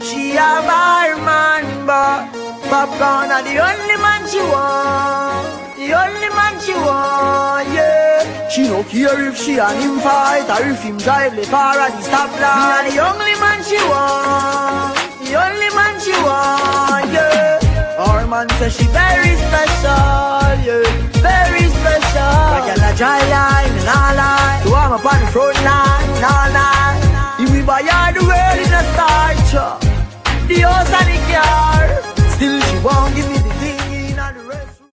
She a barman, but popcorn are the only man she want. The only man she want, yeah. She no care if she and him fight or if him drive the far at the stoplight. Me a the only man she want. The only man she want, yeah. Our man says she very special, yeah. Very special. Like a dry line and all lie. To warm up on the front line.